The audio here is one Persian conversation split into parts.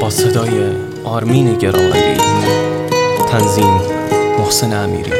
با صدای آرمین گرامی، تنظیم محسن امیری.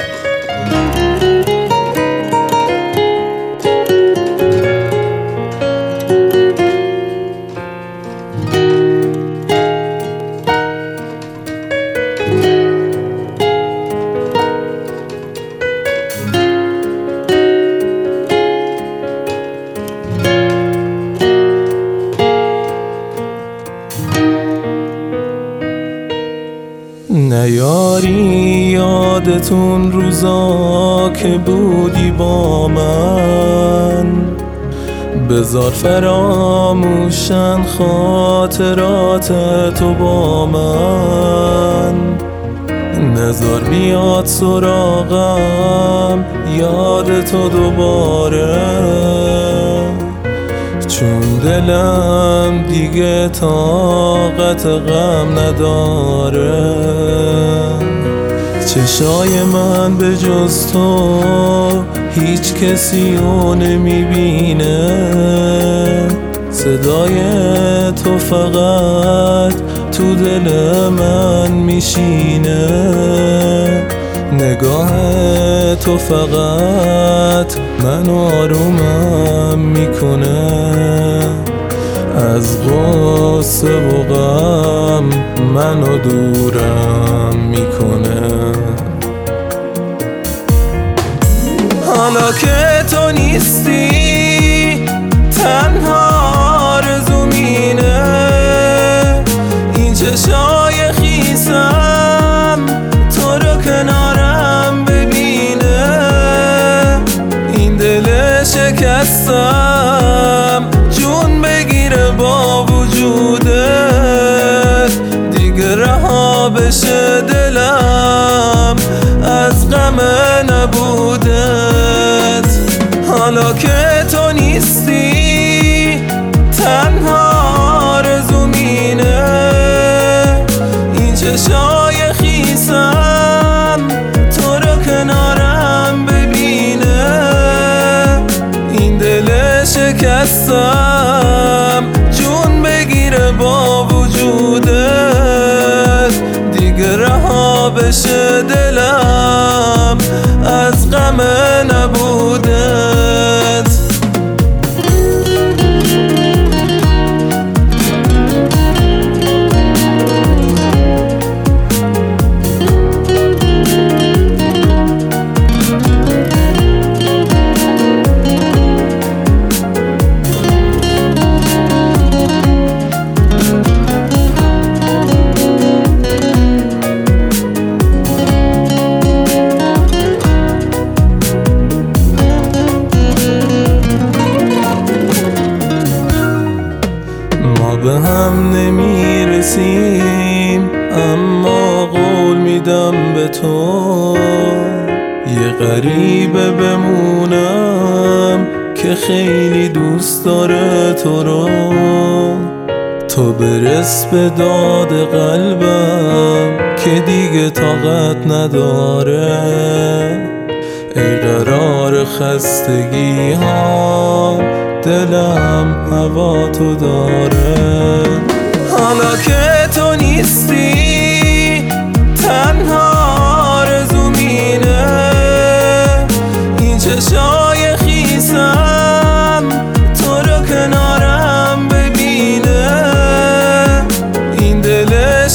نیاری یادتون روزا که بودی با من، بذار فراموشن خاطرات تو با من، نذار بیاد سراغم یاد تو دوباره، چون دلم دیگه طاقت غم نداره. چشای من به جز تو هیچ کسی رو نمیبینه، صدای تو فقط تو دل من میشینه، نگاه تو فقط من آرومم میکنه، از غصه و غم منو دورم میکنه. حالا که تو نیستی تنها آرزوم اینه، این چشای خیسم تو رو کنارم ببینه، این دل شکستم جون بگیره با وجودت، دیگه رها بشه دلم از غم نبودت. حالا که تو نیستی تنها آرزوم اینه، این چشای خیسم تو رو کنارم ببینه، این دل شکستم جون بگیره با وجودت، دیگه رها بشه دلم از غم نبودت. به هم نمیرسیم اما قول میدم به تو، یه غریبه بمونم که خیلی دوست داره تو رو. تو برس به داد قلبم که دیگه طاقت نداره، ای قرار خستگی ها دلم هوا تو داره. حالا که تو نیستی تنها آرزوم اینه، این چشای خیسم تو رو کنارم ببینه، این دل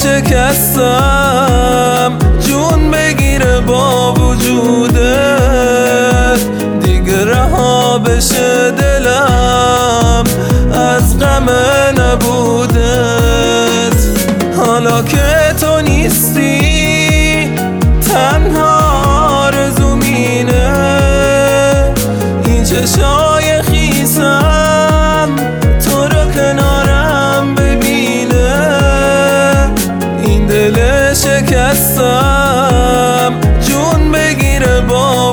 شکستم جون بگیره با وجودت، دیگه رها بشه دلم از غم نبودت. حالا که تو نیستی تنها آرزوم اینه، این چشای خیسم تو رو کنارم ببینه، این دل شکستم جون بگیره با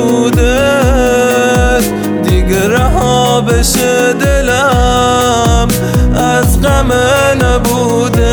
وجودت، دیگه رها بشه دلم از غم نبوده.